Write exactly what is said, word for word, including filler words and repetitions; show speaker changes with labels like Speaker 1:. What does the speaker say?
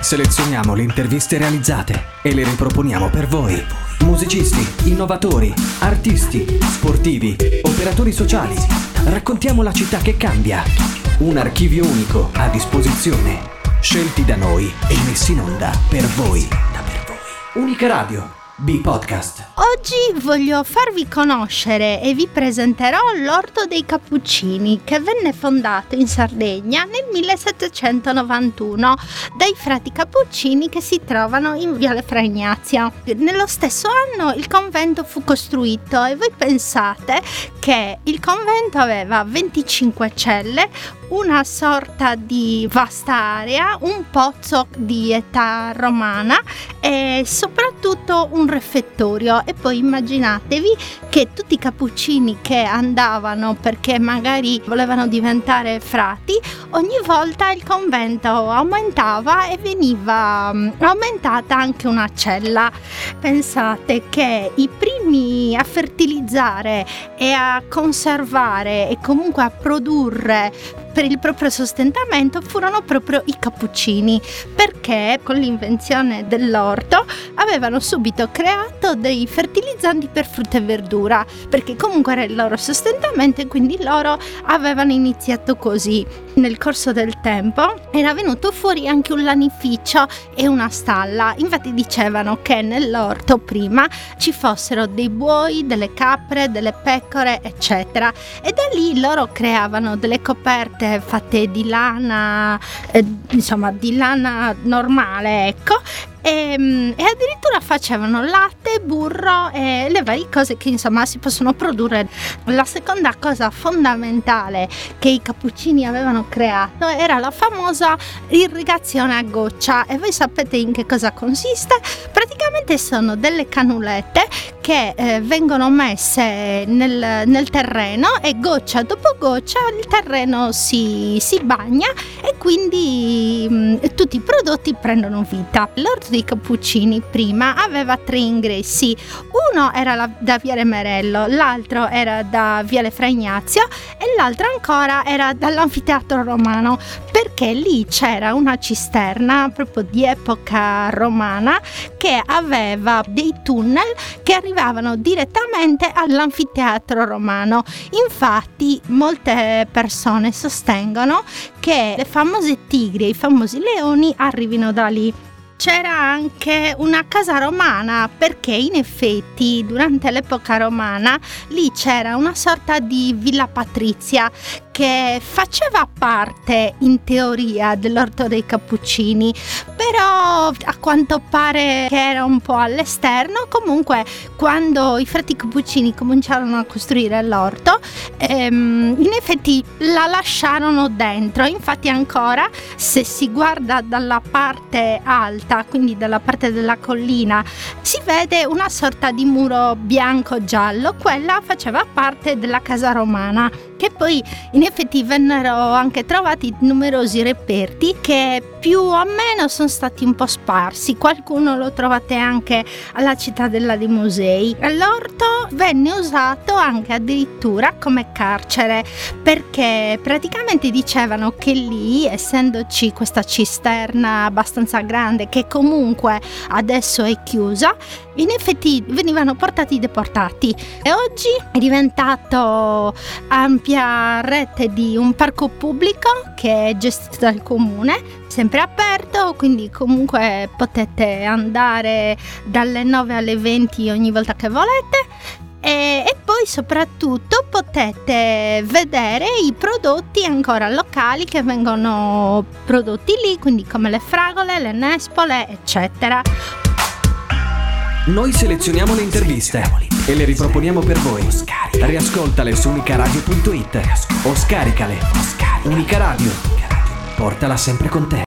Speaker 1: Selezioniamo le interviste realizzate e le riproponiamo per voi. Musicisti, innovatori, artisti, sportivi, operatori sociali. Raccontiamo la città che cambia. Un archivio unico a disposizione. Scelti da noi e messi in onda per voi. Unica Radio. B-Podcast.
Speaker 2: Oggi voglio farvi conoscere e vi presenterò l'Orto dei Cappuccini, che venne fondato in Sardegna nel millesettecentonovantuno dai frati Cappuccini che si trovano in Viale Fra Ignazia. Nello stesso anno il convento fu costruito e voi pensate che il convento aveva venticinque celle, una sorta di vasta area, un pozzo di età romana e soprattutto un refettorio. E poi immaginatevi che tutti i cappuccini che andavano perché magari volevano diventare frati, ogni volta il convento aumentava e veniva aumentata anche una cella. Pensate che i primi a fertilizzare e a conservare e comunque a produrre per il proprio sostentamento furono proprio i cappuccini, perché con l'invenzione dell'orto avevano subito creato dei fertilizzanti per frutta e verdura, perché comunque era il loro sostentamento e quindi loro avevano iniziato così. Nel corso del tempo era venuto fuori anche un lanificio e una stalla. Infatti dicevano che nell'orto prima ci fossero dei buoi, delle capre, delle pecore, eccetera, e da lì loro creavano delle coperte fatte di lana, eh, insomma di lana normale, ecco. E, e addirittura facevano latte, burro e le varie cose che insomma si possono produrre. La seconda cosa fondamentale che i cappuccini avevano creato era la famosa irrigazione a goccia, e voi sapete in che cosa consiste? Praticamente sono delle canulette che eh, vengono messe nel, nel terreno e goccia dopo goccia il terreno si, si bagna e quindi mh, tutti i prodotti prendono vita. L'orto dei Cappuccini prima aveva tre ingressi: uno era la, da Viale Merello, l'altro era da Viale Fra Ignazio e l'altro ancora era dall'anfiteatro romano, perché lì c'era una cisterna proprio di epoca romana che aveva dei tunnel che arrivavano direttamente all'anfiteatro romano. Infatti molte persone sostengono che le famose tigri e i famosi leoni arrivino da lì. C'era anche una casa romana, perché in effetti durante l'epoca romana lì c'era una sorta di villa patrizia che faceva parte in teoria dell'Orto dei Cappuccini, però a quanto pare che era un po' all'esterno. Comunque quando i frati Cappuccini cominciarono a costruire l'orto, ehm, in effetti la lasciarono dentro. Infatti ancora se si guarda dalla parte alta, quindi dalla parte della collina, si vede una sorta di muro bianco-giallo. Quella faceva parte della casa romana, che poi in effetti vennero anche trovati numerosi reperti che più o meno sono stati un po' sparsi. Qualcuno lo trovate anche alla Cittadella dei Musei. L'orto venne usato anche addirittura come carcere, perché praticamente dicevano che lì, essendoci questa cisterna abbastanza grande che comunque adesso è chiusa, in effetti venivano portati i deportati. E oggi è diventato ampia rete di un parco pubblico che è gestito dal comune, sempre aperto, quindi comunque potete andare dalle nove alle venti ogni volta che volete. E, e poi soprattutto potete vedere i prodotti ancora locali che vengono prodotti lì, quindi come le fragole, le nespole, eccetera.
Speaker 1: Noi selezioniamo le interviste e le riproponiamo per voi. Riascoltale su unicaradio punto it o scaricale. Unica Radio, portala sempre con te.